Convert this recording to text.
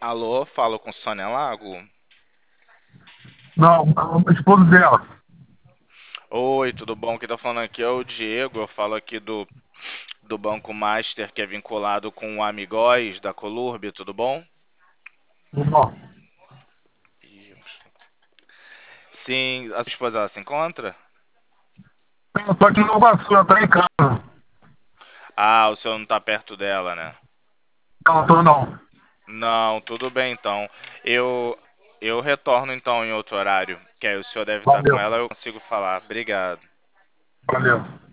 Alô, falo com Sônia Lago. Não, a esposa dela. Oi, tudo bom? Quem tá falando aqui é o Diego. Eu falo aqui do Banco Master, que é vinculado com o Amigóis da Colurb, tudo bom? Não, Sim, a sua esposa ela se encontra? eu tô aqui no Iguaçu, ela tá em casa. Ah, o senhor não tá perto dela, né? Não, tô não. Não, tudo bem então. Eu eu retorno então em outro horário, que aí o senhor deve estar com Valeu, ela, eu consigo falar. Obrigado. valeu.